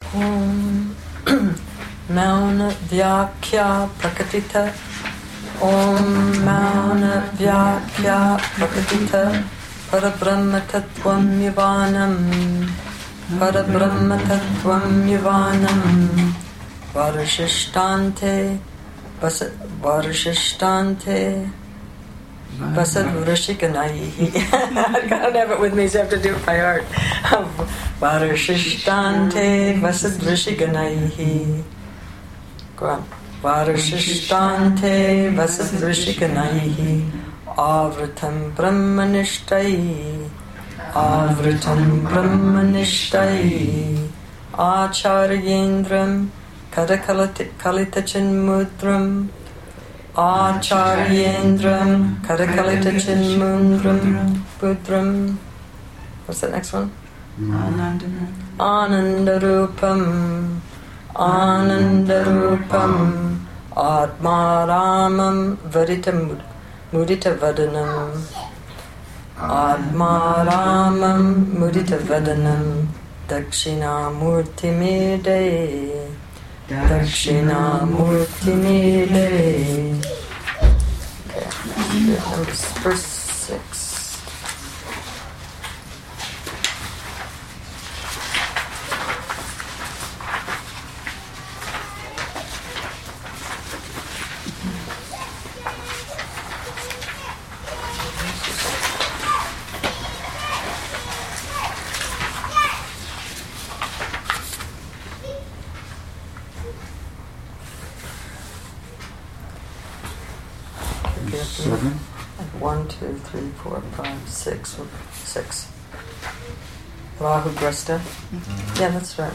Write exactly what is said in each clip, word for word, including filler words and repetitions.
Om Mauna Vyakya Prakatita. Om Mauna Vyakya Prakatita. Parabrahma Tattvam Nivanam. Parabrahma Tattvam Nivanam. Varashishtante. Varashishtante. Vasad Vrishikanayi. I don't have it with me, so I have to do it by heart. Varashishtante Vasad Vrishikanayi. Go on. Varashishtante Vasad Vrishikanayi. Avritam Brahmanishtai. Avritam Brahmanishtai. Acharyendram Kadakalita Mudram. Acharyendram Kadakalita Mudram Budram. What's that next one? Anandarupam. Anandarupam. Anandarupam. Atmaramam Varitam Mudita Vadanam. Atmaramam Mudita Vadanam. Dakshina Murti Mede. Dakshina Murti Mede. Okay, number verse six. Seven. One, two, three, four, five, six. Six. Rahu Grasta. Mm-hmm. Yeah, that's right.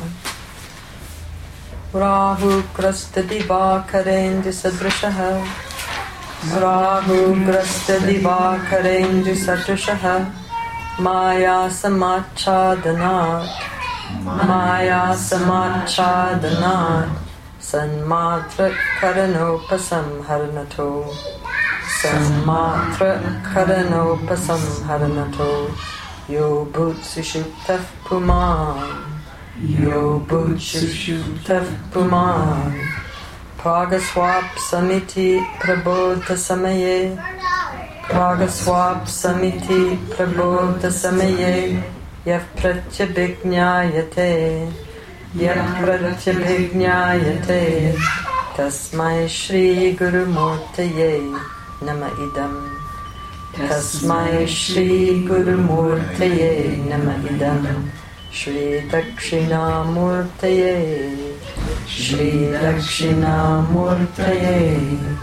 Rahu Grasta Divakarendu Sadrishaha. Rahu Grasta Divakarendu Sadrishaha. Maya Samachadhanat. Maya Samachadhanat. Sanmatra Karanopasam Haranato. Sanmatra Karanopasam Yo Bhutsushuptaf Puman. Yo Bhutsushuptaf Puman. Pragaswap Samiti Prabodha Samaye. Pragaswap Samiti Prabodha Samaye. Yav Pratyabhijñāyate. Yav Pratyabhijñāyate. Tasmai Shri Guru Murtaye Nama Idam. Tasmai Shri Guru Murtaye Nama Idam. Shri Dakshina Murtaye. Shri Dakshina Murtaye.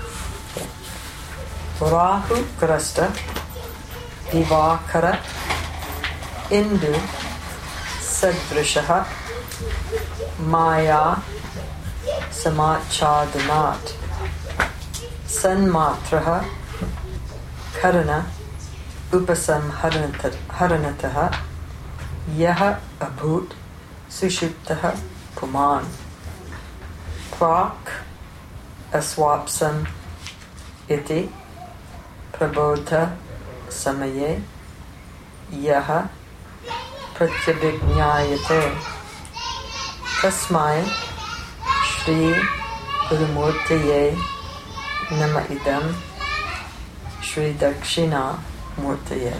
Rahu Grasta Divakara Indu Sadrishaha Maya Samachadhanat. Sanmatraha Karana Upasam Haranataha. Yaha Abhut Sushuptaha Puman. Prak Aswapsam Iti Prabodha Samaye. Yaha Pratyabhijñāyate. Tasmai Shri Gurumurtaye Nama Idam. Shri Dakshina Murtaye.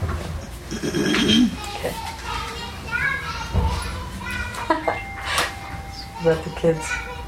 Okay. Is that the kids?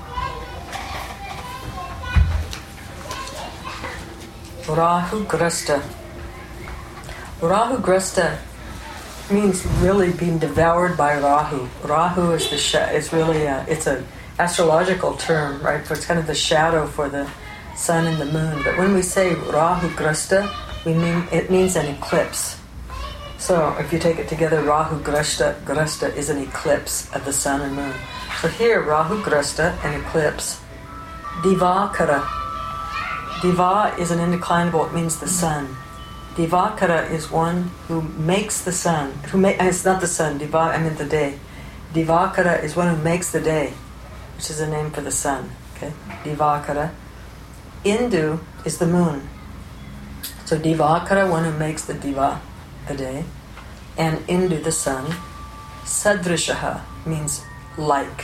Rahu Grasta. Rahu Grasta means really being devoured by Rahu. Rahu is the sh- is really a, it's a astrological term, right? For it's kind of the shadow for the sun and the moon. But when we say Rahu Grasta, we mean it means an eclipse. So if you take it together, Rahu Grasta, Grasta is an eclipse of the sun and moon. So here, Rahu Grasta, an eclipse. Divakara. Diva is an indeclinable, it means the sun. Divakara is one who makes the sun. Who ma- and it's not the sun, Diva, I mean the day. Divakara is one who makes the day, which is a name for the sun. Okay, Divakara. Indu is the moon. So Divakara, one who makes the Diva, the day, and Indu, the sun. Sadrishaha means like.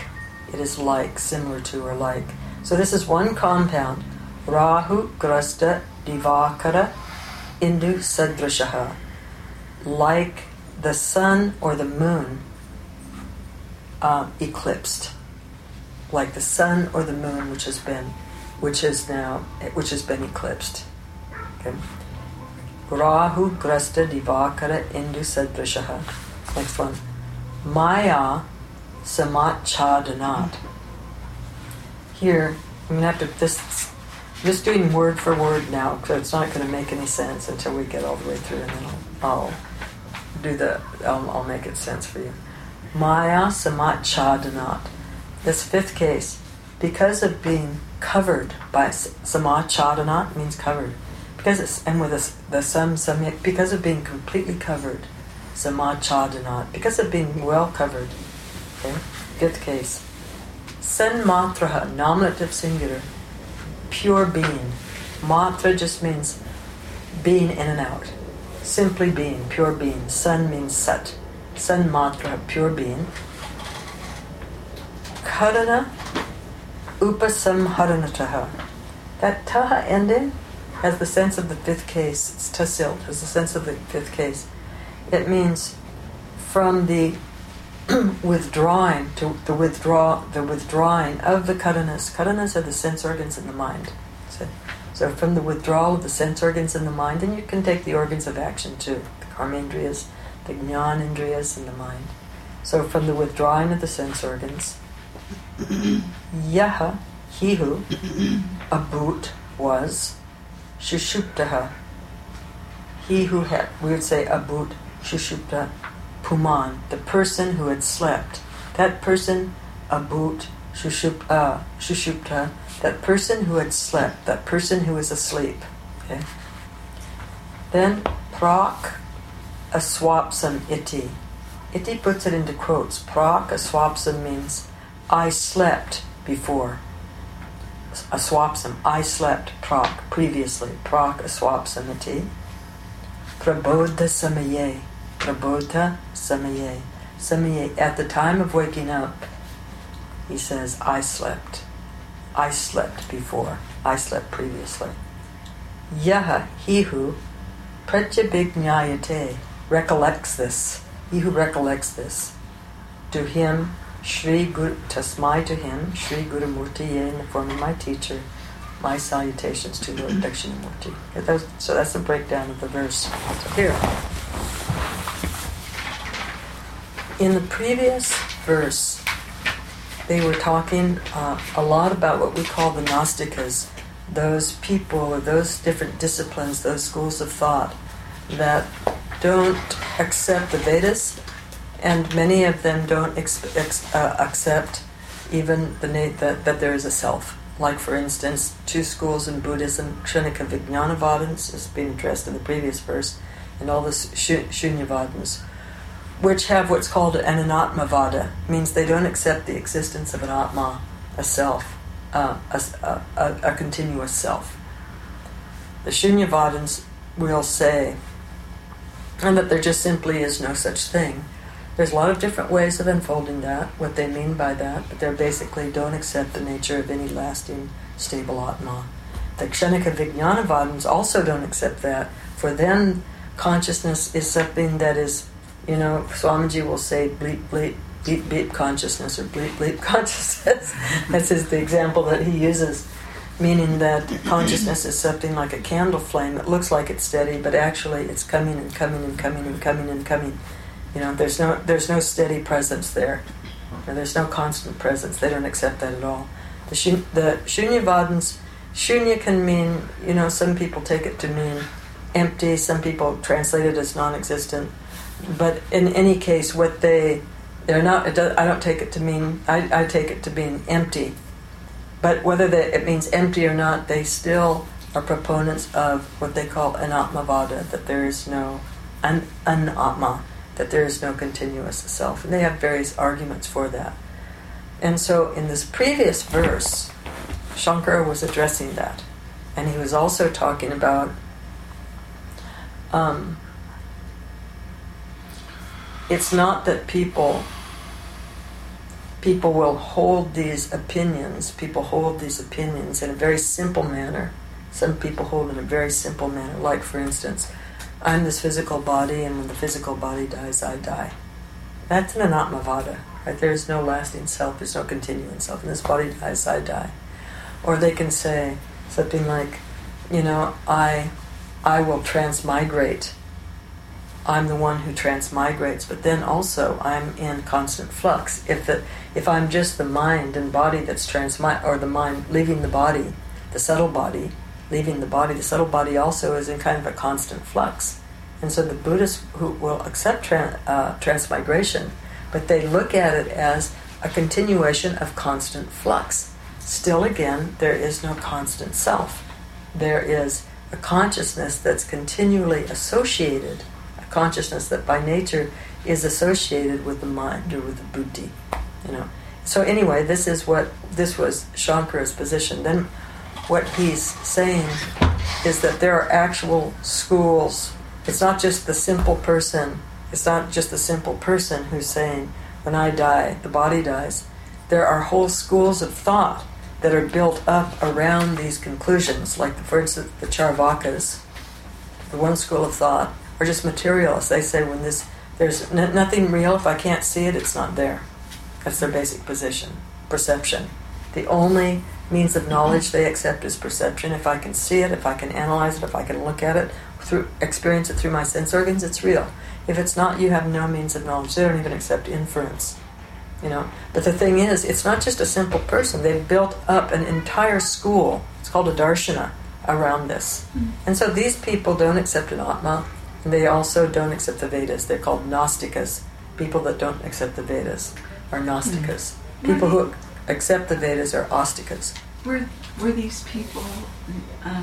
It is like, similar to, or like. So this is one compound. Rahu Grasta Divakara Indu Sadrashaha. Like the sun or the moon uh, eclipsed. Like the sun or the moon which has been, which is now, which has been eclipsed. Okay. Rahu Grasta Divakara Indu Sadrashaha. Next one. Maya Samachhadanat. Here, I'm going to have to, this, just doing word for word now, because it's not going to make any sense until we get all the way through, and then I'll, I'll do the, I'll, I'll make it sense for you. Maya Samachhadanat. This fifth case, because of being covered by Samachhadanat means covered. Because it's, and with the, the sam, samyak, because of being completely covered, Samachhadanat, because of being well covered. Okay? Fifth case. San matraha, nominative singular, pure being. Matra just means being in and out. Simply being, pure being. San means sat. San matraha, pure being. Karana upasamharanataha. That taha ending has the sense of the fifth case. It's tasil, has the sense of the fifth case. It means from the withdrawing to the withdraw the withdrawing of the karanas. Karanas are the sense organs in the mind. So, so from the withdrawal of the sense organs in the mind, and you can take the organs of action too, the karmendriyas, the jnanendriyas in the mind. So from the withdrawing of the sense organs, yaha, he who, abut, was, shushuptaha, he who had, we would say abut, shushupta, puman, the person who had slept. That person, abut, shushupta, uh, shushupta, that person who had slept, that person who was asleep. Okay. Then, prak aswapsam iti. Iti puts it into quotes. Prak aswapsam means I slept before. Aswapsam, I slept, prak, previously. Prak aswapsam iti. Prabodha samaye. Prabodha samaye. Samaye, at the time of waking up, he says, I slept. I slept before. I slept previously. Yaha, he who, pratyabhijnayate, recollects this. He who recollects this. To him, Shri Guru, tasmai to him, Shri Guru Murtiye, in the form of my teacher, my salutations to Lord Dakshinamurti. Okay, so that's the breakdown of the verse. So here. In the previous verse, they were talking uh, a lot about what we call the Gnostikas, those people or those different disciplines, those schools of thought that don't accept the Vedas, and many of them don't ex- ex- uh, accept even the na- that, that there is a self. Like, for instance, two schools in Buddhism, Kshanika Vijnanavadins, has been addressed in the previous verse, and all the sh- Shunyavadins, which have what's called an Anatmavada, means they don't accept the existence of an Atma, a self, uh, a, a, a, a continuous self. The Shunyavadins will say, and that there just simply is no such thing. There's a lot of different ways of unfolding that, what they mean by that, but they basically don't accept the nature of any lasting, stable Atma. The Kshanika Vijnanavadins also don't accept that. For them, consciousness is something that is, you know, Swamiji will say bleep, bleep, beep, beep consciousness, or bleep, bleep consciousness. This is the example that he uses, meaning that consciousness is something like a candle flame. It looks like it's steady, but actually it's coming and coming and coming and coming and coming. You know, there's no there's no steady presence there. Or there's no constant presence. They don't accept that at all. The shun, the Shunyavadins, Shunya can mean, you know, some people take it to mean empty, some people translate it as non-existent. But in any case, what they, they're not, it does, I don't take it to mean, I, I take it to mean empty. But whether they, it means empty or not, they still are proponents of what they call anatmavada, that there is no, an, an atma, that there is no continuous self. And they have various arguments for that. And so in this previous verse, Shankara was addressing that. And he was also talking about um, it's not that people people will hold these opinions. People hold these opinions in a very simple manner. Some people hold in a very simple manner. Like, for instance, I'm this physical body, and when the physical body dies, I die. That's an anatmavada. Right? There's no lasting self. There's no continuing self. When this body dies, I die. Or they can say something like, you know, I, I will transmigrate. I'm the one who transmigrates, but then also I'm in constant flux. If the if I'm just the mind and body that's transmit, or the mind leaving the body, the subtle body leaving the body, the subtle body also is in kind of a constant flux. And so the Buddhists who will accept tran, uh, transmigration, but they look at it as a continuation of constant flux. Still, again, there is no constant self. There is a consciousness that's continually associated, a consciousness that by nature is associated with the mind or with the buddhi, you know. So anyway, this is what this was Shankara's position. Then what he's saying is that there are actual schools. It's not just the simple person. It's not just the simple person who's saying, when I die, the body dies. There are whole schools of thought that are built up around these conclusions, like, for instance, the Charvakas, the one school of thought, are just materialists. They say when this there's n- nothing real, if I can't see it, it's not there. That's their basic position, perception. The only means of knowledge they accept is perception. If I can see it, if I can analyze it, if I can look at it, through experience it through my sense organs, it's real. If it's not, you have no means of knowledge. They don't even accept inference. You know, but the thing is, it's not just a simple person. They've built up an entire school. It's called a darshana around this. Mm-hmm. And so these people don't accept an atma, and they also don't accept the Vedas. They're called Gnostikas. People that don't accept the Vedas are Gnostikas. Mm-hmm. People who accept the Vedas are Astikas. Were were these people? Um,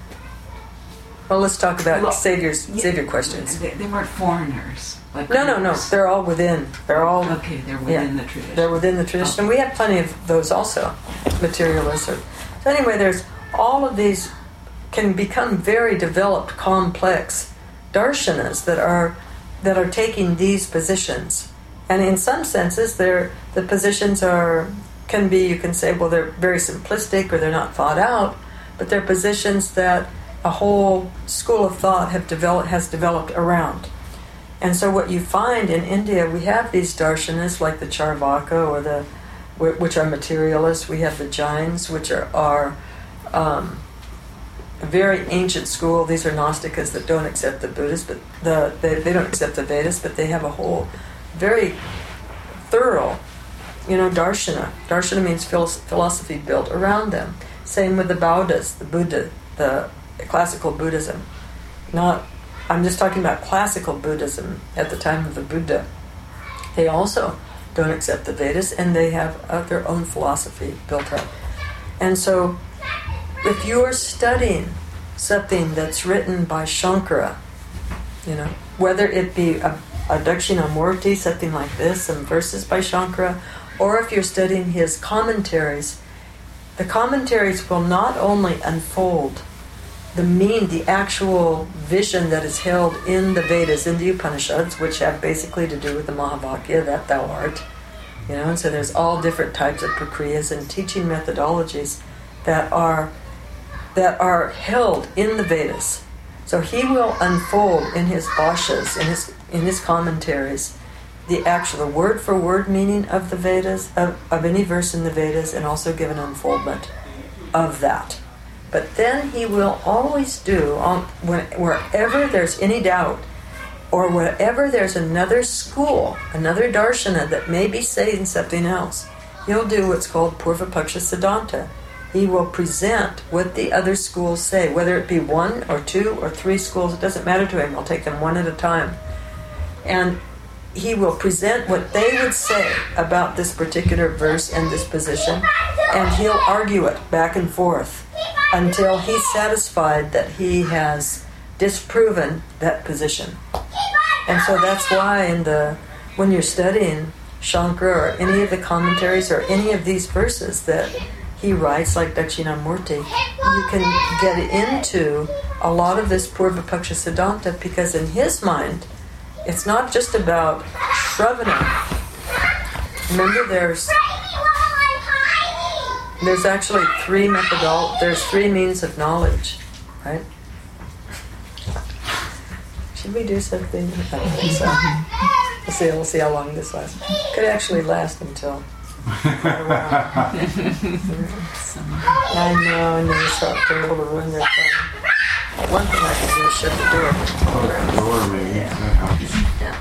well, let's talk about well, Savior's yeah, Savior questions. They, they weren't foreigners. Like no, no, no. They're all within. They're all okay. They're within yeah, the tradition. They're within the tradition. Oh. And we have plenty of those also, materialists. Or, so anyway, there's all of these can become very developed, complex darshanas that are that are taking these positions. And in some senses, they're the positions are can be, you can say, well, they're very simplistic or they're not thought out, but they're positions that a whole school of thought have developed has developed around. And so what you find in India, we have these darshanas like the Charvaka, or the which are materialists. We have the Jains, which are, are um, a very ancient school. These are Gnostikas that don't accept the Buddhists, but the they, they don't accept the Vedas, but they have a whole very thorough, you know, darshana. Darshana means philosophy built around them. Same with the Bauddhas, the Buddha, the classical Buddhism. Not, I'm just talking about classical Buddhism at the time of the Buddha. They also don't accept the Vedas, and they have uh, their own philosophy built up. And so, if you are studying something that's written by Shankara, you know, whether it be a, a Dakshinamurti, something like this, some verses by Shankara, or if you're studying his commentaries, the commentaries will not only unfold the mean, the actual vision that is held in the Vedas, in the Upanishads, which have basically to do with the Mahavakya, that thou art, you know, and so there's all different types of prakriyas and teaching methodologies that are that are held in the Vedas. So he will unfold in his bhashyas, in his in his commentaries, the actual word for word meaning of the Vedas, of, of any verse in the Vedas, and also give an unfoldment of that. But then he will always do, um, when, wherever there's any doubt, or wherever there's another school, another darshana that may be saying something else, he'll do what's called Purvapaksha Siddhanta. He will present what the other schools say, whether it be one or two or three schools, it doesn't matter to him. He'll take them one at a time. And he will present what they would say about this particular verse and this position, and he'll argue it back and forth until he's satisfied that he has disproven that position. And so that's why in the when you're studying Shankara or any of the commentaries or any of these verses that he writes, like Dakshinamurti, you can get into a lot of this Purvapaksha Siddhanta, because in his mind, it's not just about Shravana. remember there's there's actually three methodol there's three means of knowledge, right? Should we do something? I don't think so. We'll see, we'll see how long this lasts. Could actually last until quite a while. I know, and then you start being able to ruin their fun. One thing I can do is shut the door. Oh, the door maybe. Yeah. That helps. Yeah.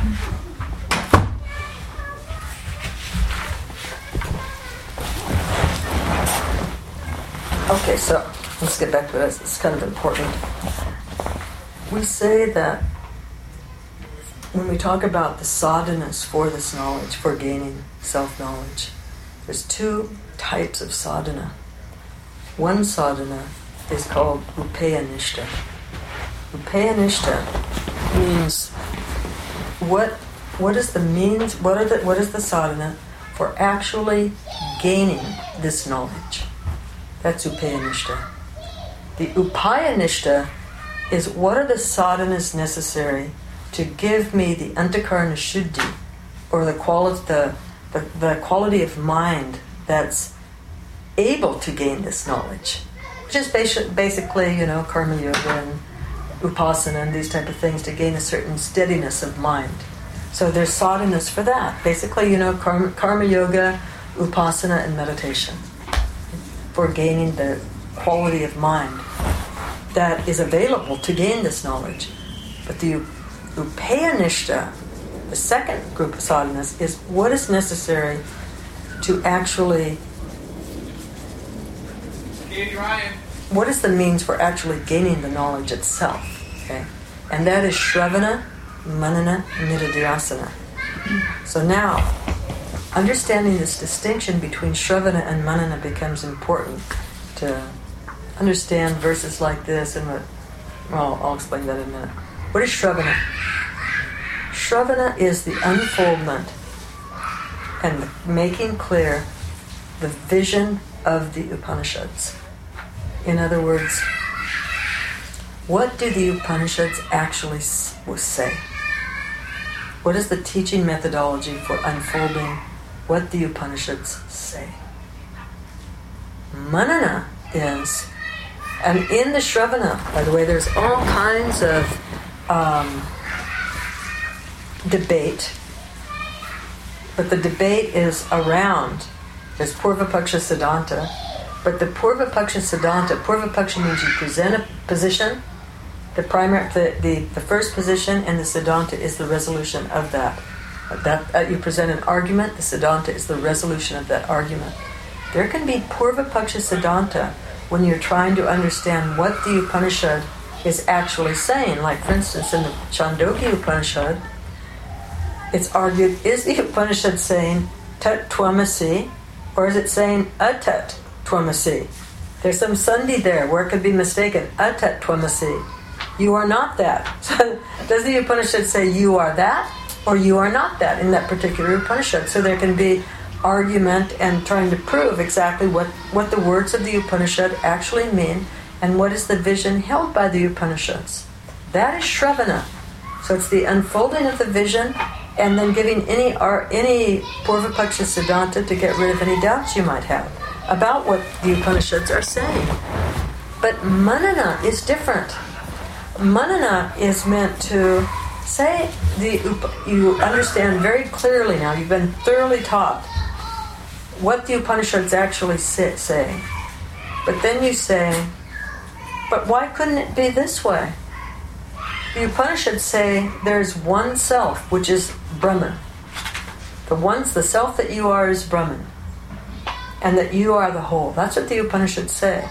Okay, so let's get back to this. It's kind of important. We say that when we talk about the sadhanas for this knowledge, for gaining self-knowledge, there's two types of sadhana. One sadhana is called upayanishta. Upayanishta means what what is the means, what are the what is the sadhana for actually gaining this knowledge? That's upayanishta. The upayanishta is what are the sadhanas necessary to give me the antakarana shuddhi, or the quality the, the, the quality of mind that's able to gain this knowledge, which is basi- basically, you know, karma yoga and upasana and these type of things to gain a certain steadiness of mind. So there's sadhanas for that. Basically, you know, karma, karma yoga, upasana, and meditation for gaining the quality of mind that is available to gain this knowledge. But the upayanishta, the second group of sadhanas, is what is necessary to actually... What is the means for actually gaining the knowledge itself? Okay, and that is shravana, manana, nididhyasana. So now, understanding this distinction between shravana and manana becomes important to understand verses like this and what. Well, I'll explain that in a minute. What is shravana? Shravana is the unfoldment and the making clear the vision of the Upanishads. In other words, what do the Upanishads actually say? What is the teaching methodology for unfolding what the Upanishads say? Manana is, and in the Shravana, by the way, there's all kinds of um, debate, but the debate is around, there's Purvapaksha Siddhanta, but the Purvapaksha Siddhanta, Purvapaksha means you present a position, the primary, the, the, the first position, and the Siddhanta is the resolution of that. That uh, you present an argument, the Siddhanta is the resolution of that argument. There can be Purvapaksha Siddhanta when you're trying to understand what the Upanishad is actually saying. Like, for instance, in the Chandogya Upanishad, it's argued, is the Upanishad saying Tat Tvamasi, or is it saying Atat Tvamasi? There's some sandhi there where it could be mistaken. Atat Tvamasi. You are not that. So does the Upanishad say you are that, or you are not that in that particular Upanishad? So there can be argument and trying to prove exactly what, what the words of the Upanishad actually mean and what is the vision held by the Upanishads. That is Shravana. So it's the unfolding of the vision and then giving any or any Purvapaksha Siddhanta to get rid of any doubts you might have about what the Upanishads are saying. But Manana is different. Manana is meant to say, the you understand very clearly now, you've been thoroughly taught what the Upanishads actually say, say. But then you say, but why couldn't it be this way? The Upanishads say there's one self, which is Brahman. The one, the self that you are is Brahman. And that you are the whole. That's what the Upanishads say.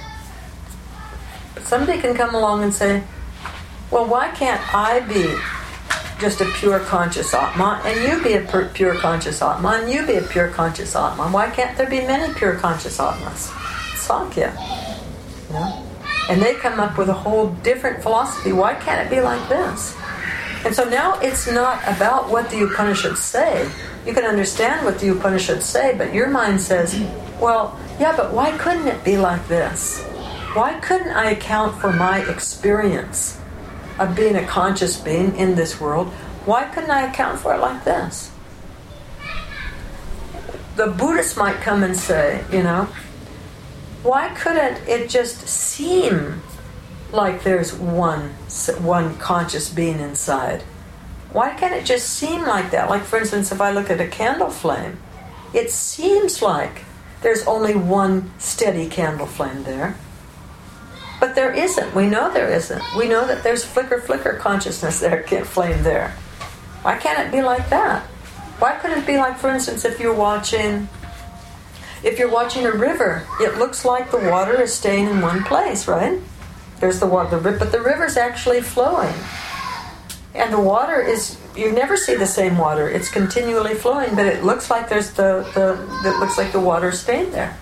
But somebody can come along and say, well, why can't I be just a pure conscious Atma, and you be a pur- pure conscious Atma, and you be a pure conscious Atma? Why can't there be many pure conscious Atmas? Sankhya. You know? And they come up with a whole different philosophy. Why can't it be like this? And so now it's not about what the Upanishads say. You can understand what the Upanishads say, but your mind says, well, yeah, but why couldn't it be like this? Why couldn't I account for my experience of being a conscious being in this world? Why couldn't I account for it like this? the Buddhists might come and say, you know, why couldn't it just seem like there's one one conscious being inside? Why can't it just seem like that? Like, for instance, if I look at a candle flame, it seems like there's only one steady candle flame there. But there isn't. We know there isn't. We know that there's flicker, flicker consciousness there, flame there. Why can't it be like that? Why couldn't it be like, for instance, if you're watching, if you're watching a river, it looks like the water is staying in one place, right? There's the water, but the river's actually flowing. And the water is, you never see the same water. It's continually flowing, but it looks like there's the, the it looks like the water's staying there.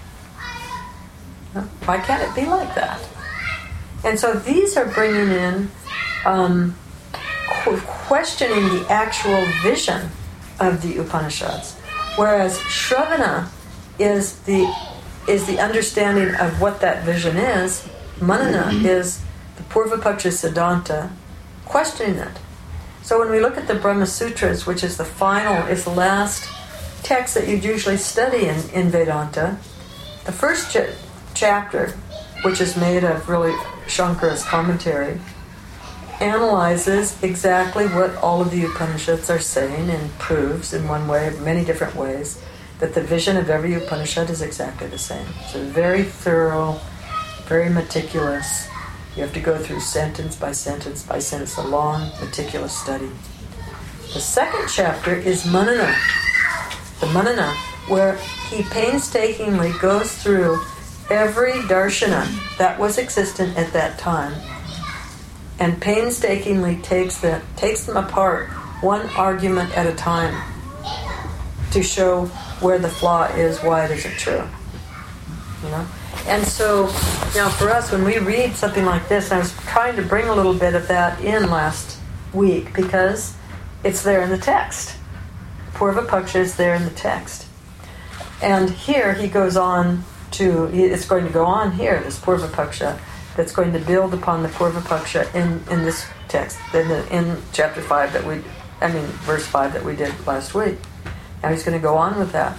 Why can't it be like that? And so these are bringing in, um, questioning the actual vision of the Upanishads, whereas Shravana is the is the understanding of what that vision is. Manana is the Purvapaksha Siddhanta, questioning it. So when we look at the Brahma Sutras, which is the final, is the last text that you'd usually study in, in Vedanta, the first ch- chapter, which is made of really Shankara's commentary, analyzes exactly what all of the Upanishads are saying and proves in one way, many different ways, that the vision of every Upanishad is exactly the same. It's a very thorough, very meticulous. You have to go through sentence by sentence by sentence, a long, meticulous study. The second chapter is Manana, the Manana, where he painstakingly goes through every darshana that was existent at that time and painstakingly takes them, takes them apart one argument at a time to show where the flaw is, why it isn't true. You know? And so, now for us, when we read something like this, I was trying to bring a little bit of that in last week because it's there in the text. Purvapaksha is there in the text. And here he goes on to, it's going to go on here, this Purvapaksha, that's going to build upon the Purvapaksha in, in this text, in, the, in chapter five that we, I mean, verse five that we did last week. Now he's going to go on with that.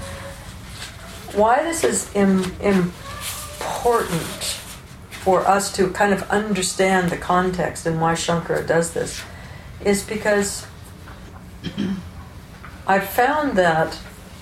Why this is im, important for us to kind of understand the context and why Shankara does this is because I've found that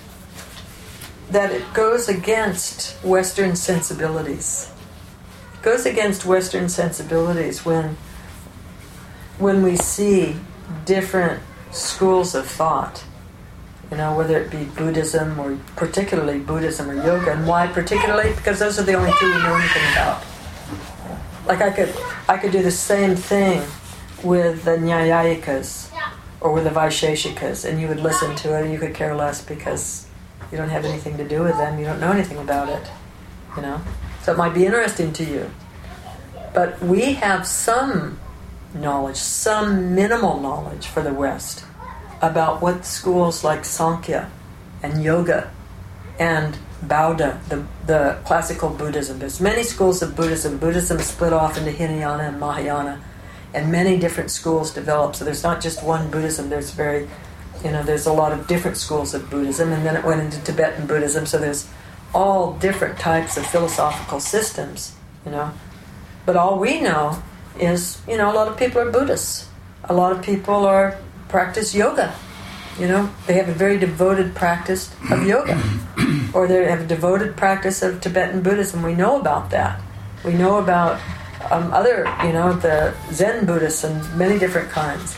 that it goes against Western sensibilities. It goes against Western sensibilities when when we see different schools of thought. You know, whether it be Buddhism or particularly Buddhism or yoga. And why particularly? Because those are the only two we know anything about. Like I could I could do the same thing with the Nyayayikas or with the Vaisheshikas, and you would listen to it and you could care less because you don't have anything to do with them, you don't know anything about it. You know? So it might be interesting to you. But we have some knowledge, some minimal knowledge for the West about what schools like Sankhya and Yoga and Bauddha, the, the classical Buddhism. There's many schools of Buddhism. Buddhism split off into Hinayana and Mahayana, and many different schools developed. So there's not just one Buddhism. There's very, you know, there's a lot of different schools of Buddhism, and then it went into Tibetan Buddhism. So there's all different types of philosophical systems, you know. But all we know is, you know, a lot of people are Buddhists. A lot of people are practice yoga. You know, they have a very devoted practice of yoga, or they have a devoted practice of Tibetan Buddhism. We know about that. We know about um, other, you know, the Zen Buddhists and many different kinds.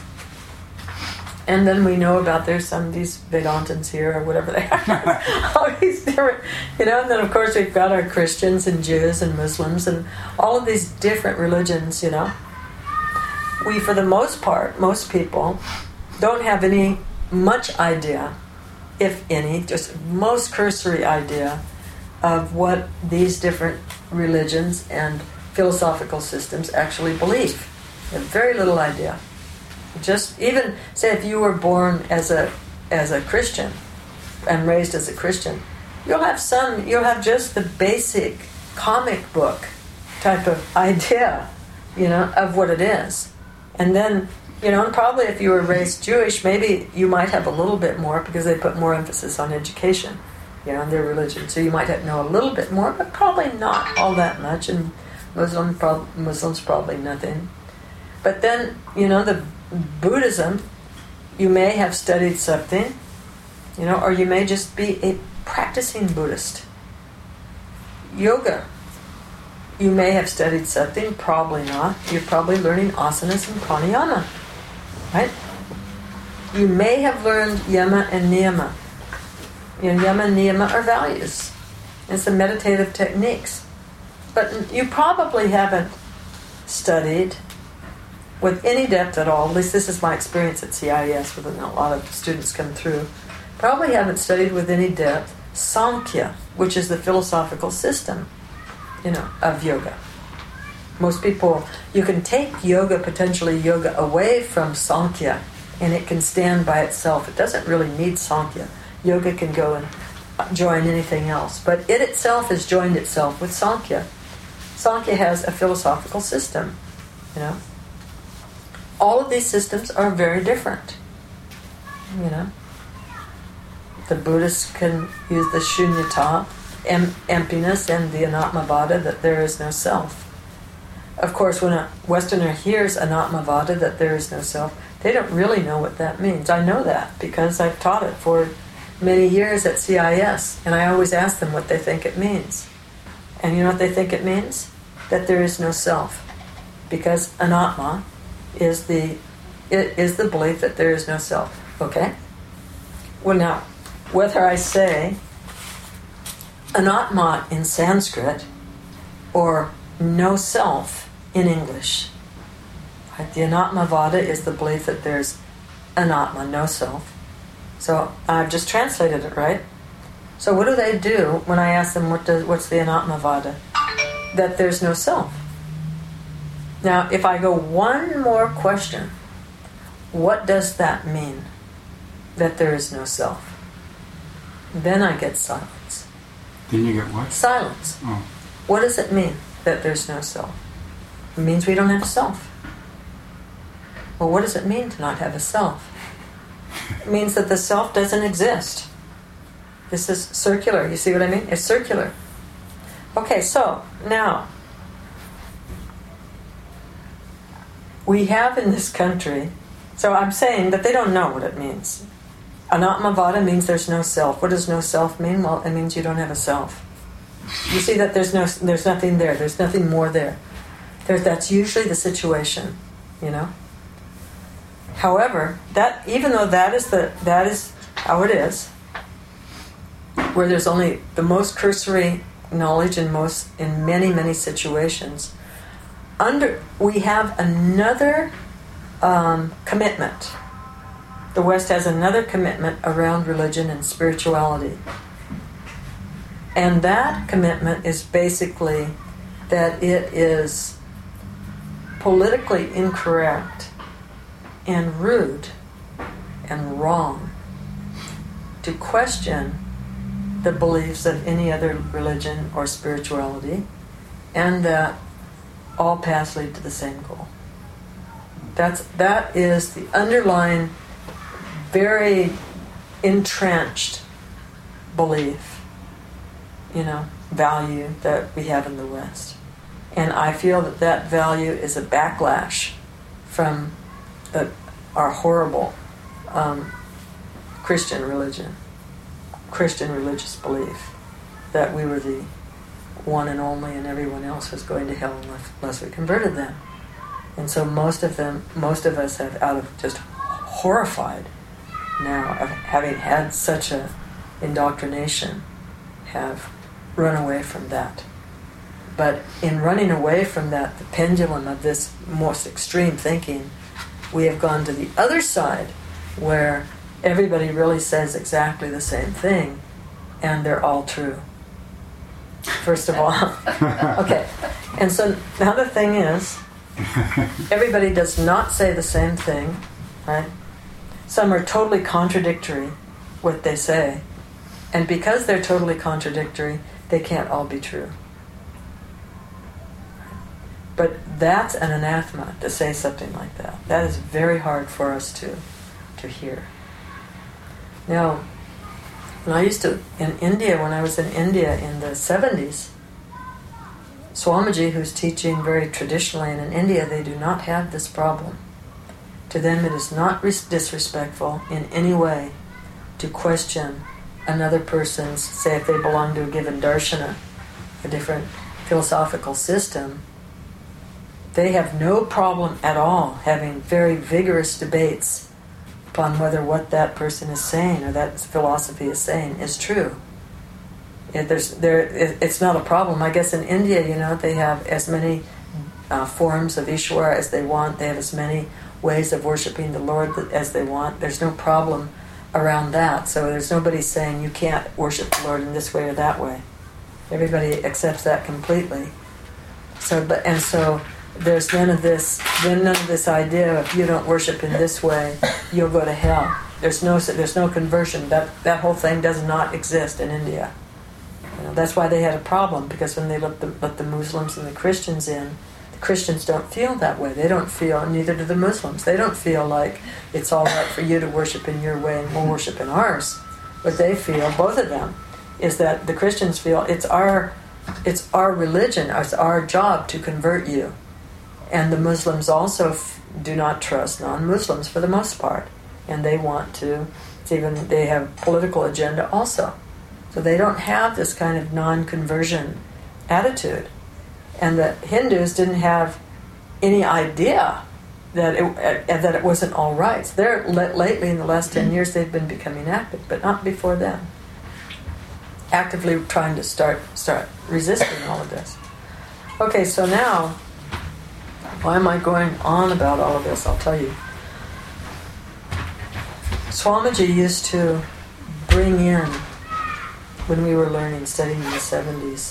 And then we know about there's some these Vedantins here or whatever they are. All these different, you know. And then of course we've got our Christians and Jews and Muslims and all of these different religions. You know, we for the most part, most people don't have any much idea, if any, just most cursory idea of what these different religions and philosophical systems actually believe. They have very little idea. Just even say if you were born as a as a Christian and raised as a Christian, you'll have some you'll have just the basic comic book type of idea, you know, of what it is. And then You know, and probably if you were raised Jewish, maybe you might have a little bit more because they put more emphasis on education. you know, in their religion. So you might have know a little bit more, but probably not all that much. And Muslim, prob- Muslims probably nothing. But then, you know, the Buddhism, you may have studied something, you know, or you may just be a practicing Buddhist. Yoga, you may have studied something, probably not. You're probably learning asanas and pranayama, right? You may have learned yama and niyama. You know, yama and niyama are values. It's the meditative techniques. But you probably haven't studied with any depth at all. At least this is my experience at C I S, with a lot of students come through. Probably haven't studied with any depth Sankhya, which is the philosophical system, you know, of yoga. Most people, you can take yoga, potentially yoga, away from Sankhya, and it can stand by itself. It doesn't really need Sankhya. Yoga can go and join anything else, but it itself has joined itself with Sankhya. Sankhya has a philosophical system, you know. All of these systems are very different, you know. The Buddhists can use the shunyata, em- emptiness, and the anatmavada, that there is no self. Of course, when a Westerner hears anatmavada, that there is no self, they don't really know what that means. I know that because I've taught it for many years at C I S, and I always ask them what they think it means. And you know what they think it means? That there is no self. Because anatma is the it is the belief that there is no self. Okay? Well, now, whether I say anatma in Sanskrit or no self in English, right? The anatmavada is the belief that there's anatma, no self. So I've just translated it, right? So what do they do when I ask them what does, what's the anatmavada? That there's no self. Now, if I go one more question, what does that mean? That there is no self? Then I get silence. Then you get what? Silence. Oh. What does it mean that there's no self? It means we don't have self. Well, what does it mean to not have a self? It means that the self doesn't exist. This is circular. You see what I mean? It's circular. Okay, so now we have in this country, so I'm saying that they don't know what it means. Anatmavada means there's no self. What does no self mean? Well, it means you don't have a self. You see that there's no, there's nothing there. There's nothing more there. There, that's usually the situation, you know. However, that even though that is the that is how it is, where there's only the most cursory knowledge in most in many many situations, under we have another um, commitment. The West has another commitment around religion and spirituality. And that commitment is basically that it is politically incorrect and rude and wrong to question the beliefs of any other religion or spirituality, and that all paths lead to the same goal. That's that is the underlying, very entrenched belief, you know, value that we have in the West. And I feel that that value is a backlash from the, our horrible um, Christian religion, Christian religious belief that we were the one and only and everyone else was going to hell unless, unless we converted them. And so most of them, most of us have, out of just horrified now of having had such a indoctrination, have run away from that. But in running away from that, the pendulum of this most extreme thinking, we have gone to the other side where everybody really says exactly the same thing and they're all true. First of all. Okay. And so now the thing is, everybody does not say the same thing, right? Some are totally contradictory what they say. And because they're totally contradictory, they can't all be true. But that's an anathema to say something like that. That is very hard for us to, to hear. Now, And I used to, in India, when I was in India in the seventies, Swamiji, who's teaching very traditionally, and in India they do not have this problem. To them it is not res- disrespectful in any way to question another person's, say if they belong to a given darshana, a different philosophical system. They have no problem at all having very vigorous debates upon whether what that person is saying or that philosophy is saying is true. It, there's, there, it, it's not a problem. I guess in India, you know, they have as many uh, forms of Ishwara as they want. They have as many ways of worshiping the Lord as they want. There's no problem around that. So there's nobody saying you can't worship the Lord in this way or that way. Everybody accepts that completely. So, but and so there's none of this. Then none of this idea of if you don't worship in this way, you'll go to hell. There's no there's no conversion. That that whole thing does not exist in India. You know, that's why they had a problem, because when they let the let the Muslims and the Christians in, the Christians don't feel that way. They don't feel, and neither do the Muslims. They don't feel like it's all right for you to worship in your way and we'll worship in ours. What they feel, both of them, is that the Christians feel it's our it's our religion, it's our job to convert you. And the Muslims also f- do not trust non-Muslims for the most part. And they want to, it's even, they have political agenda also. So they don't have this kind of non-conversion attitude. And the Hindus didn't have any idea that it, uh, that it wasn't all right. So they're, l- lately, in the last ten years, they've been becoming active, but not before then. Actively trying to start start resisting all of this. Okay, so now, why am I going on about all of this? I'll tell you. Swamiji used to bring in, when we were learning, studying in the seventies,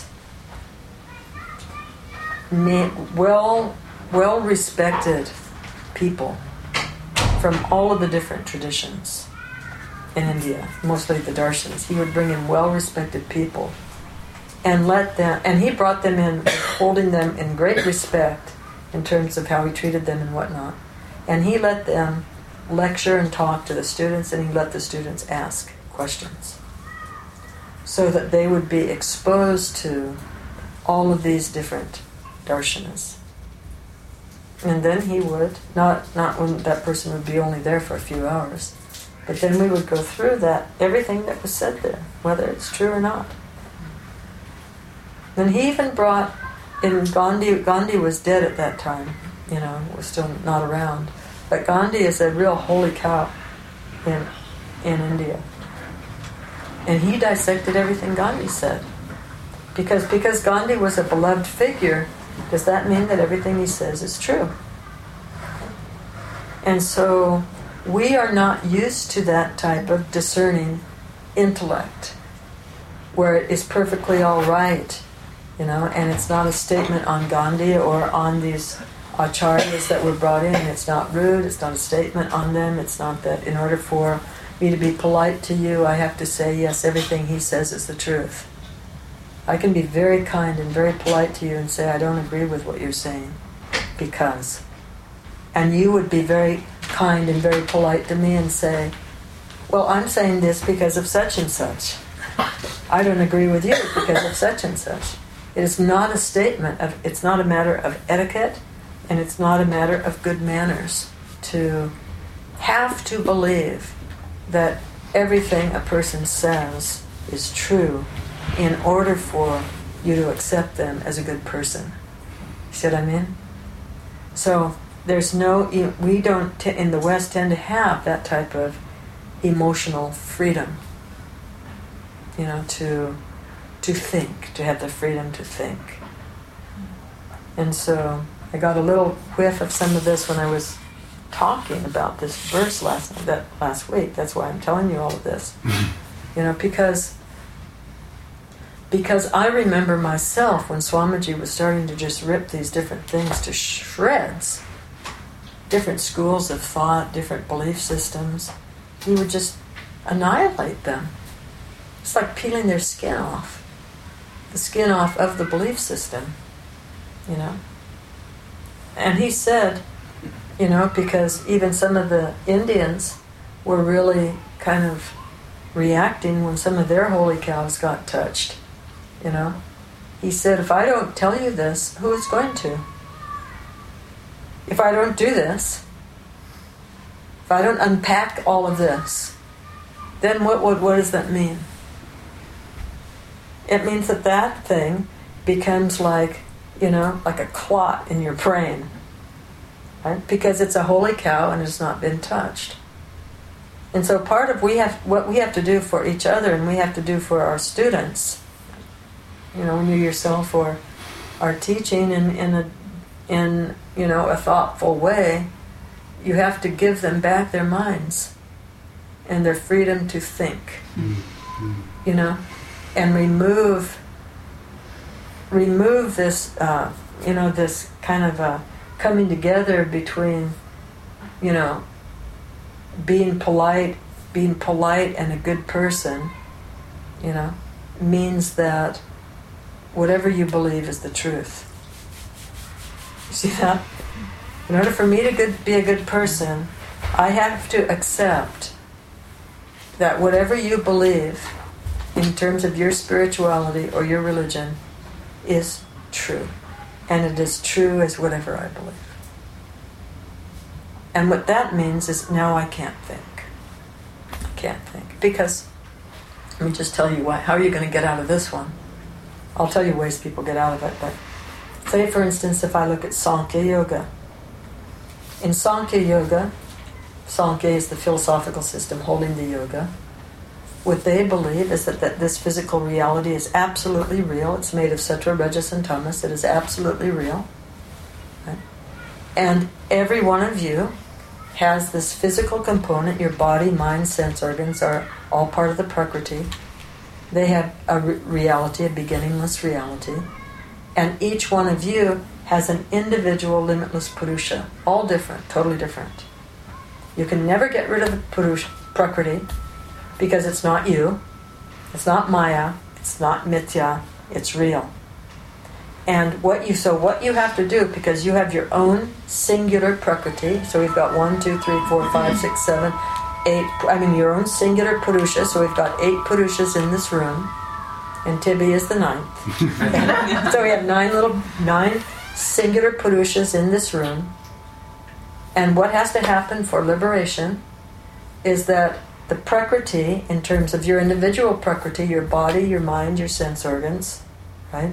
well, well-respected people from all of the different traditions in India, mostly the darshanas. He would bring in well-respected people and let them, and he brought them in, holding them in great respect in terms of how he treated them and whatnot. And he let them lecture and talk to the students, and he let the students ask questions so that they would be exposed to all of these different darshanas. And then he would, not, not when that person would be only there for a few hours, but then we would go through that, everything that was said there, whether it's true or not. Then he even brought in Gandhi. Gandhi was dead at that time, you know, was still not around. But Gandhi is a real holy cow in in India. And he dissected everything Gandhi said. Because because Gandhi was a beloved figure, does that mean that everything he says is true? And so we are not used to that type of discerning intellect, where it is perfectly all right, you know, and it's not a statement on Gandhi or on these acharyas that were brought in. It's not rude, it's not a statement on them, it's not that in order for me to be polite to you, I have to say, yes, everything he says is the truth. I can be very kind and very polite to you and say, I don't agree with what you're saying, because. And you would be very kind and very polite to me and say, well, I'm saying this because of such and such. I don't agree with you because of such and such. It is not a statement of, it's not a matter of etiquette, and it's not a matter of good manners to have to believe that everything a person says is true in order for you to accept them as a good person. See what I mean? So there's no, we don't t- in the West tend to have that type of emotional freedom, you know, to to think, to have the freedom to think. And so I got a little whiff of some of this when I was talking about this verse last that last week. That's why I'm telling you all of this. You know, because because I remember myself when Swamiji was starting to just rip these different things to shreds, different schools of thought, different belief systems, he would just annihilate them. It's like peeling their skin off, the skin off of the belief system, you know. And he said, you know, because even some of the Indians were really kind of reacting when some of their holy cows got touched. You know, he said, if I don't tell you this, who is going to? If I don't do this, if I don't unpack all of this, then what, what, what does that mean? It means that that thing becomes like, you know, like a clot in your brain, right? Because it's a holy cow and it's not been touched. And so part of we have what we have to do for each other, and we have to do for our students, you know, you yourself or are teaching in, in a in you know a thoughtful way, you have to give them back their minds and their freedom to think, mm-hmm. you know, and remove remove this uh, you know this kind of uh, coming together between, you know, being polite, being polite and a good person, you know, means that whatever you believe is the truth. You see that? In order for me to good, be a good person, I have to accept that whatever you believe in terms of your spirituality or your religion is true. And it is true as whatever I believe. And what that means is now I can't think. I can't think. Because, let me just tell you why. How are you going to get out of this one? I'll tell you ways people get out of it. But say, for instance, if I look at Sankhya Yoga. In Sankhya Yoga, Sankhya is the philosophical system holding the yoga. What they believe is that, that this physical reality is absolutely real. It's made of sattva, rajas, and tamas. It is absolutely real. Right? And every one of you has this physical component. Your body, mind, sense organs are all part of the Prakriti. They have a re- reality, a beginningless reality. And each one of you has an individual limitless Purusha. All different, totally different. You can never get rid of the Purusha, Prakriti, because it's not you. It's not Maya. It's not Mithya. It's real. And what you so what you have to do, because you have your own singular Prakriti, so we've got one, two, three, four, five, six, seven, eight, I mean your own singular Purusha, so we've got eight Purushas in this room, and Tibby is the ninth. So we have nine little, nine singular Purushas in this room. And what has to happen for liberation is that the Prakriti, in terms of your individual Prakriti, your body, your mind, your sense organs, right,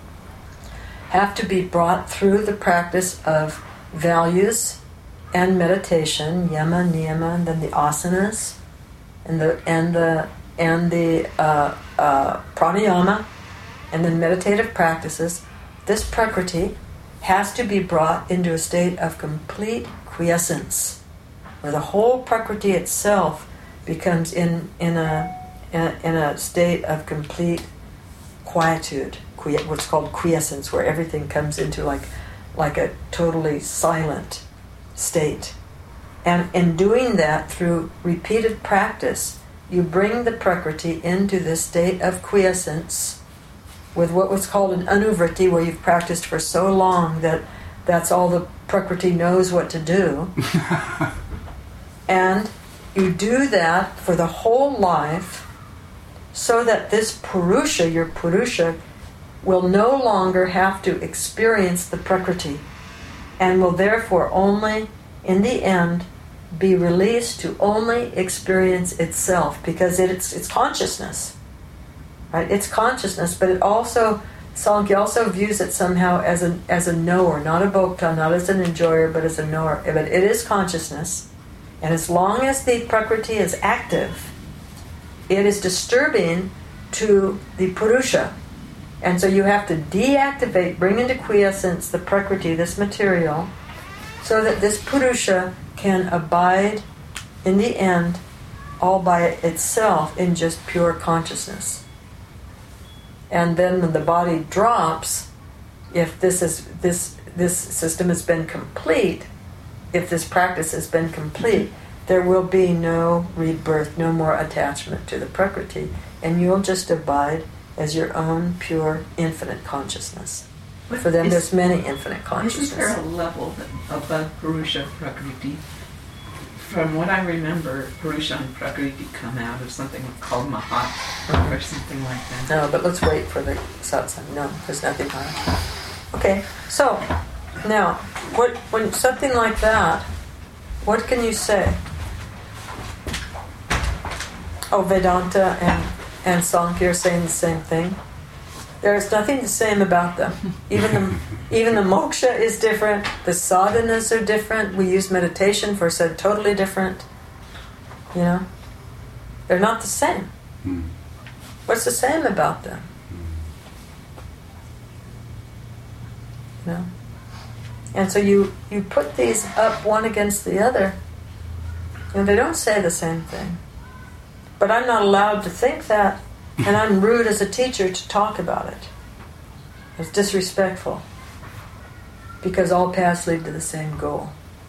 have to be brought through the practice of values and meditation, yama, niyama, and then the asanas, and the and the and the uh, uh, pranayama, and then meditative practices. This Prakriti has to be brought into a state of complete quiescence, where the whole Prakriti itself becomes in in a in a, in a state of complete quietude, quiet, what's called quiescence, where everything comes into like like a totally silent state. And in doing that through repeated practice, you bring the Prakriti into this state of quiescence with what was called an anuvriti, where you've practiced for so long that that's all the Prakriti knows what to do. And you do that for the whole life, so that this Purusha, your Purusha, will no longer have to experience the Prakriti, and will therefore only, in the end, be released to only experience itself, because it, it's, it's consciousness. Right? It's consciousness, but it also, Sankhya also views it somehow as a, as a knower, not a bhokta, not as an enjoyer, but as a knower. But it is consciousness, and as long as the Prakriti is active, it is disturbing to the Purusha. And so you have to deactivate, bring into quiescence the Prakriti, this material, so that this Purusha can abide in the end all by itself in just pure consciousness. And then when the body drops, if this is this this system has been complete, if this practice has been complete, there will be no rebirth, no more attachment to the Prakriti, and you'll just abide as your own pure, infinite consciousness. But For them, is, there's many infinite consciousness. Isn't there a level above Purusha Prakriti from what I remember, Purusha and Prakriti come out of something called Mahat or something like that. No, but let's wait for the satsang. No, there's nothing on it. Okay, so now, what when something like that, what can you say? Oh, Vedanta and, and Sankhya are saying the same thing. There's nothing the same about them. Even the even the moksha is different. The sadhanas are different. We use meditation for said totally different. You know, they're not the same. Mm. What's the same about them? You know, and so you you put these up one against the other, and they don't say the same thing. But I'm not allowed to think that. And I'm rude as a teacher to talk about it. It's disrespectful. Because all paths lead to the same goal.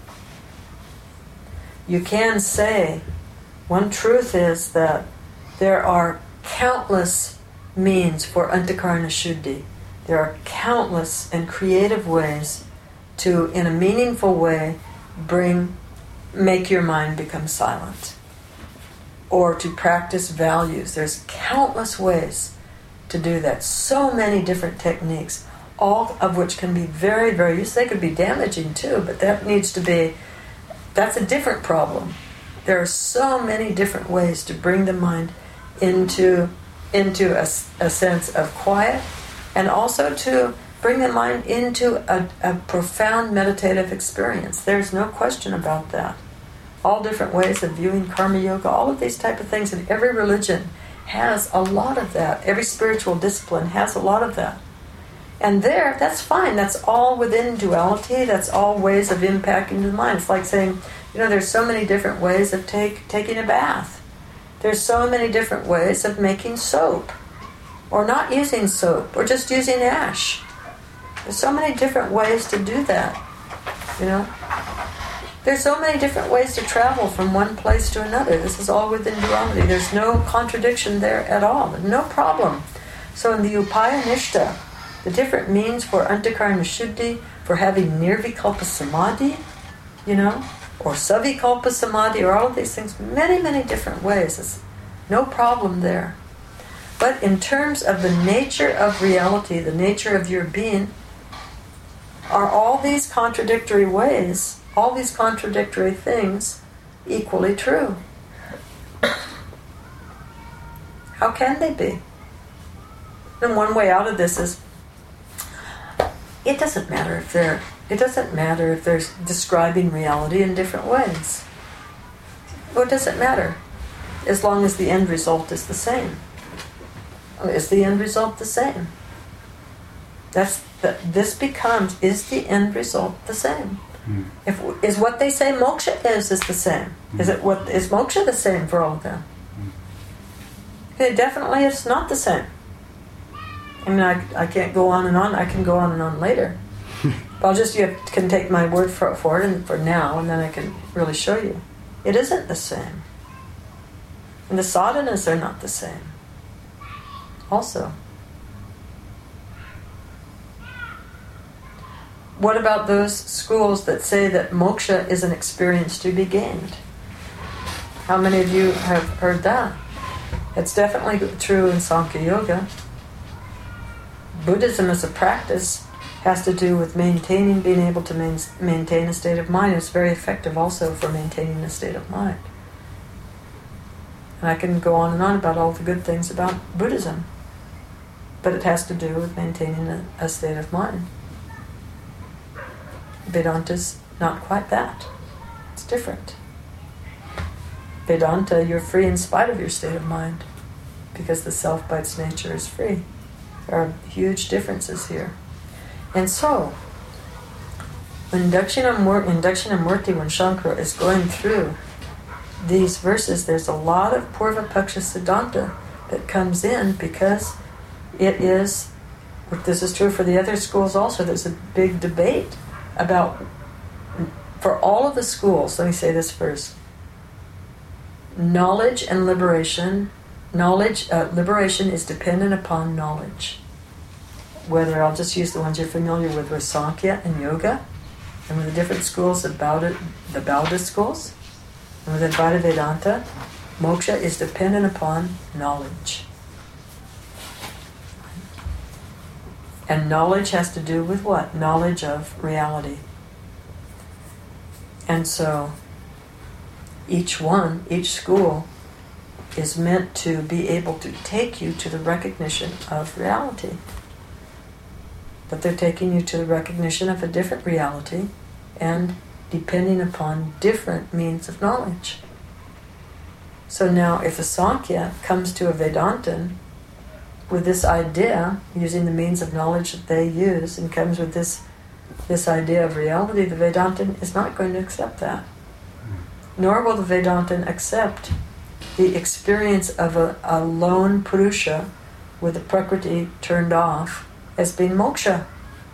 You can say, one truth is that there are countless means for antakarana shuddhi. There are countless and creative ways to, in a meaningful way, bring, make your mind become silent. Or to practice values. There's countless ways to do that. So many different techniques, all of which can be very, very useful. They could be damaging too, but that needs to be, that's a different problem. There are so many different ways to bring the mind into, into a, a sense of quiet, and also to bring the mind into a, a profound meditative experience. There's no question about that. All different ways of viewing karma yoga, all of these type of things, and every religion has a lot of that. Every spiritual discipline has a lot of that. And there, that's fine. That's all within duality. That's all ways of impacting the mind. It's like saying, you know, there's so many different ways of take, taking a bath. There's so many different ways of making soap, or not using soap, or just using ash. There's so many different ways to do that, you know. There's so many different ways to travel from one place to another. This is all within duality. There's no contradiction there at all. No problem. So in the Upayanishta, the different means for antakarana shuddhi, for having nirvikalpa samadhi, you know, or savikalpa samadhi, or all of these things, many, many different ways. There's no problem there. But in terms of the nature of reality, the nature of your being, are all these contradictory ways, all these contradictory things, equally true? How can they be? And one way out of this is, it doesn't matter if they're, it doesn't matter if they're describing reality in different ways. What does it matter? As long as the end result is the same. Is the end result the same? That's the, this becomes, is the end result the same? Mm. If is what they say moksha is is the same? Mm. Is it what is moksha the same for all of them? Mm. It definitely is not the same. I mean, I, I can't go on and on. I can go on and on later. But I'll just you have, can take my word for, for it and for now, and then I can really show you. It isn't the same. And the sadhanas are not the same. Also. What about those schools that say that moksha is an experience to be gained? How many of you have heard that? It's definitely true in Sankhya Yoga. Buddhism as a practice has to do with maintaining, being able to main, maintain a state of mind. It's very effective also for maintaining a state of mind. And I can go on and on about all the good things about Buddhism. But it has to do with maintaining a, a state of mind. Vedanta's not quite that. It's different. Vedanta, you're free in spite of your state of mind, because the self by its nature is free. There are huge differences here. And so, when Dakshinamurti, in Dakshinamurti, when Shankara is going through these verses, there's a lot of Purvapaksha Siddhanta that comes in, because it is, this is true for the other schools also, there's a big debate about, for all of the schools, let me say this first, knowledge and liberation, knowledge, uh, liberation is dependent upon knowledge. Whether, I'll just use the ones you're familiar with, with Sankhya and Yoga, and with the different schools, about it, the Bauda schools. And with Advaita Vedanta, moksha is dependent upon knowledge. And knowledge has to do with what? Knowledge of reality. And so, each one, each school, is meant to be able to take you to the recognition of reality. But they're taking you to the recognition of a different reality and depending upon different means of knowledge. So now if a Sankhya comes to a Vedantin with this idea, using the means of knowledge that they use, and comes with this this idea of reality, the Vedantin is not going to accept that. Nor will the Vedantin accept the experience of a, a lone Purusha with the Prakriti turned off as being moksha.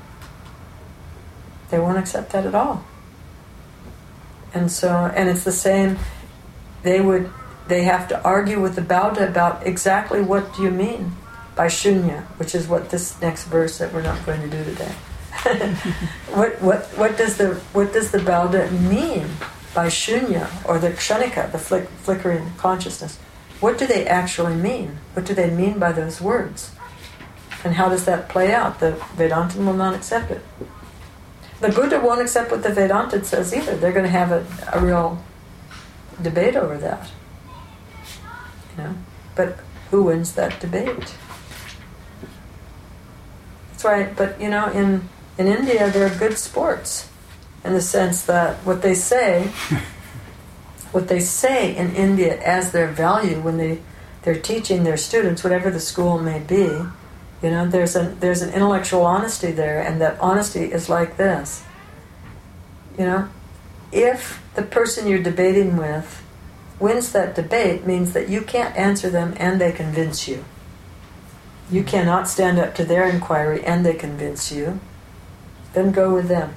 They won't accept that at all. And so, and it's the same, they would, they have to argue with the Bauta about exactly what do you mean by shunya, which is what this next verse that we're not going to do today. what what what does the what does the Bauta mean by shunya, or the kshanika, the flick, flickering consciousness? What do they actually mean? What do they mean by those words? And how does that play out? The Vedantin will not accept it. The Buddha won't accept what the Vedantin says either. They're going to have a, a real debate over that. You know? But who wins that debate? That's right. But, you know, in, in India, they're good sports in the sense that what they say, what they say in India as their value when they, they're teaching their students, whatever the school may be, you know, there's an there's an intellectual honesty there, and that honesty is like this. You know, if the person you're debating with wins that debate, means that you can't answer them and they convince you. You cannot stand up to their inquiry and they convince you. Then go with them.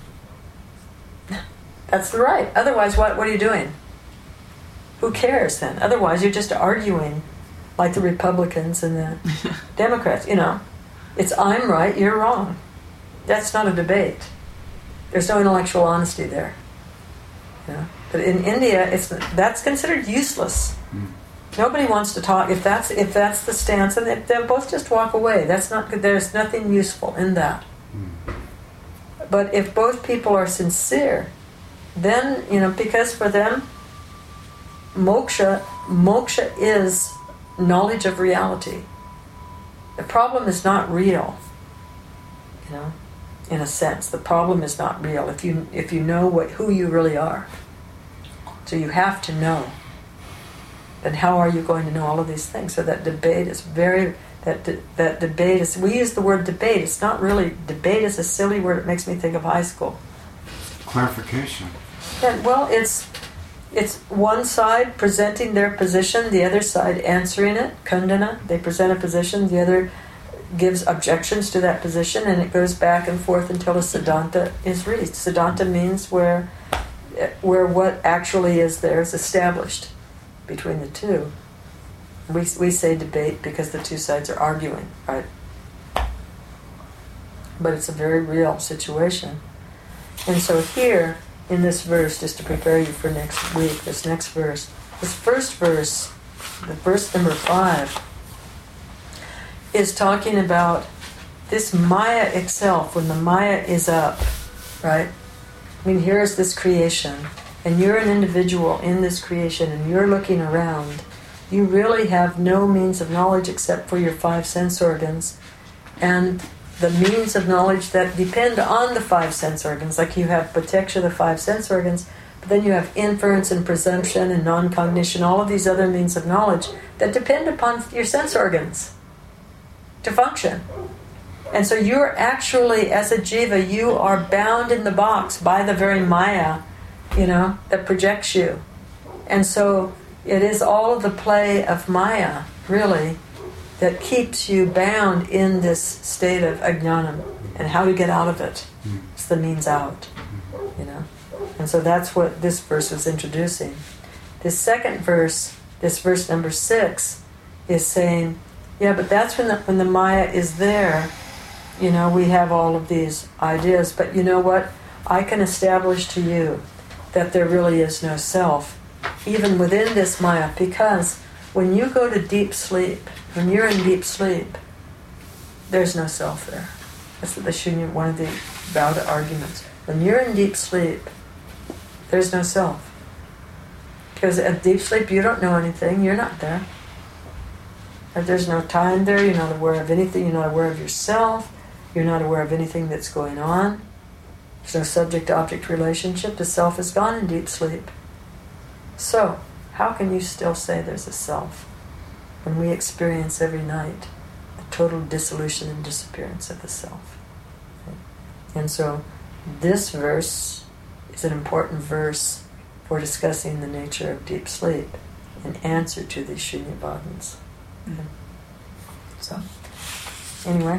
That's the right. Otherwise, what what are you doing? Who cares then? Otherwise, you're just arguing like the Republicans and the Democrats, you know. It's I'm right, you're wrong. That's not a debate. There's no intellectual honesty there. You know? But in India, it's that's considered useless. Mm. Nobody wants to talk. If that's if that's the stance, and they, they'll both just walk away. That's not good. There's nothing useful in that. Mm. But if both people are sincere, then, you know, because for them, moksha, moksha is knowledge of reality. The problem is not real, you know, in a sense. The problem is not real if you if you know what who you really are. So you have to know. Then how are you going to know all of these things? So that debate is very that de, that debate is. We use the word debate. It's not really debate. Is a silly word. It makes me think of high school. Clarification. And, well, it's. It's one side presenting their position, the other side answering it, khandana. They present a position, the other gives objections to that position, and it goes back and forth until a siddhanta is reached. Siddhanta means where where what actually is there is established between the two. We we say debate because the two sides are arguing, right? But it's a very real situation. And so here, in this verse, just to prepare you for next week, this next verse, this first verse, the verse number five, is talking about this Maya itself, when the Maya is up, right? I mean, here is this creation, and you're an individual in this creation, and you're looking around. You really have no means of knowledge except for your five sense organs, and the means of knowledge that depend on the five sense organs. Like you have protection of the five sense organs, but then you have inference and presumption and non-cognition, all of these other means of knowledge that depend upon your sense organs to function. And so you're actually, as a jiva, you are bound in the box by the very Maya, you know, that projects you. And so it is all of the play of Maya, really, that keeps you bound in this state of ajnanam, and how to get out of it. It's the means out, you know. And so that's what this verse is introducing. This second verse, this verse number six, is saying, yeah, but that's when the, when the Maya is there, you know, we have all of these ideas, but you know what? I can establish to you that there really is no self even within this Maya, because when you go to deep sleep, when you're in deep sleep, there's no self there. That's the Shunya, one of the Bauta arguments. When you're in deep sleep, there's no self. Because at deep sleep, you don't know anything, you're not there. And there's no time there, you're not aware of anything, you're not aware of yourself, you're not aware of anything that's going on. There's no subject-object relationship, the self is gone in deep sleep. So, how can you still say there's a self when we experience every night the total dissolution and disappearance of the self? And so, this verse is an important verse for discussing the nature of deep sleep in answer to these Shunyavadins. Mm-hmm. So, anyway,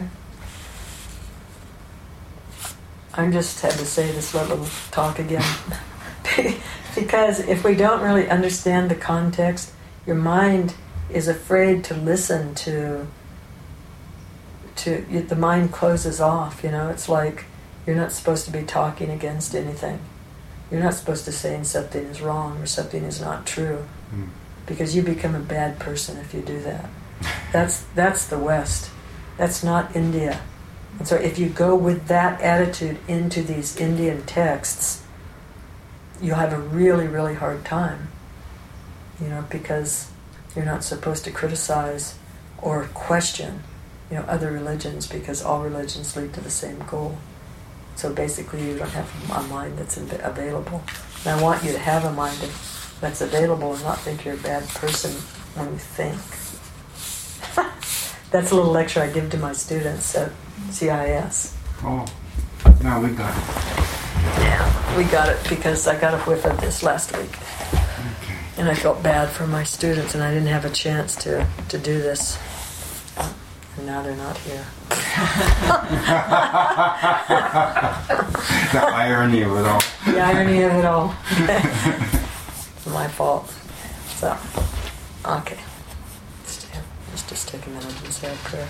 I just had to say this little talk again. Because if we don't really understand the context, your mind is afraid to listen to, to you, the mind closes off, you know, it's like you're not supposed to be talking against anything. You're not supposed to say something is wrong or something is not true. Mm. Because you become a bad person if you do that. That's that's the West. That's not India. And so if you go with that attitude into these Indian texts, you'll have a really, really hard time. You know, because you're not supposed to criticize or question, you know, other religions, because all religions lead to the same goal. So basically you don't have a mind that's available. And I want you to have a mind that's available and not think you're a bad person when you think. That's a little lecture I give to my students at C I S. Oh, now we got it. Yeah, we got it because I got a whiff of this last week. Okay. And I felt bad for my students and I didn't have a chance to, to do this. And now they're not here. The irony of it all. The irony of it all. My fault. So, okay. Just, let's just take a minute and say a prayer.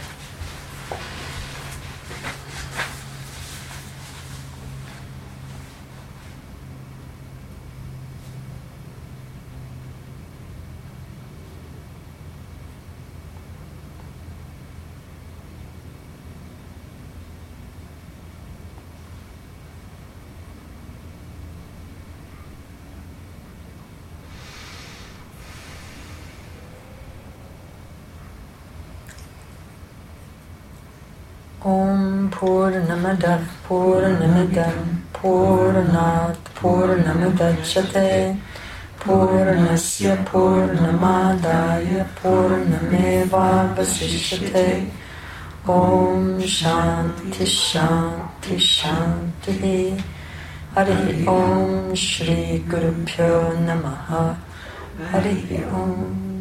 Om Purnamada Purnamidam Purnat Purnamidachyate Purnasya Purnamadaya Purnameva Vasishyate. Om Shanti Shanti Shanti. Hari Om Shri Guru Pyo Namaha. Hari Om.